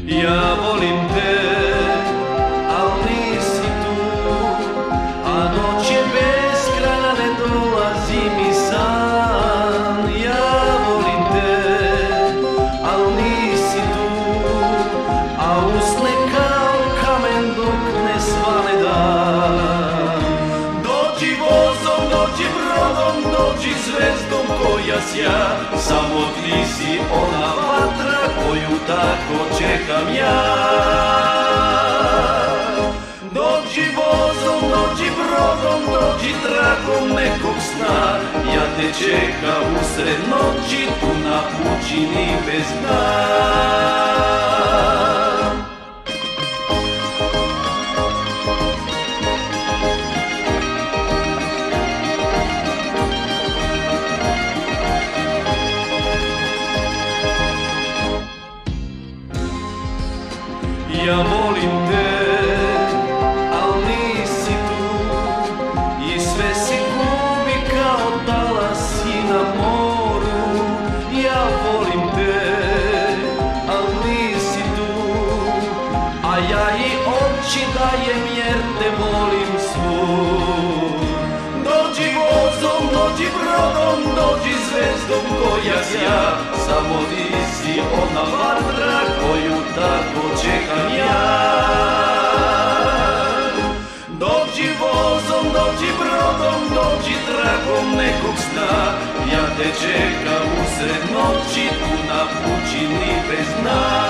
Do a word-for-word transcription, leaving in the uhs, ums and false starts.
Ja volim te, al nisi tu, a noć je beskrajna, ne dolazi mi san. Ja volim te, al nisi tu, a usne kao kamen dok ne svane dan. Dođi vozom, dođi brodom, dođi zvezdom koja sja, samo ti si ona vatra koju tako čekam ja. Dođi vozom, dođi brodom, dođi tragom nekog sna, ja te čekam usred noći tu na pučini bez dna. Ja volim te, al nisi tu, i sve se gubi kao talasi na moru. Ja volim te, al nisi tu, a ja i oči dajem jer te volim svu. Dođi vozom, dođi brodom, dođi zvezdom koja sja, samo ti si ona vatra koju tako čekam ja. Dođi vozom, dođi brodom, dođi tragom nekog sna, ja te čekam usred noći tu na pučini bez dna.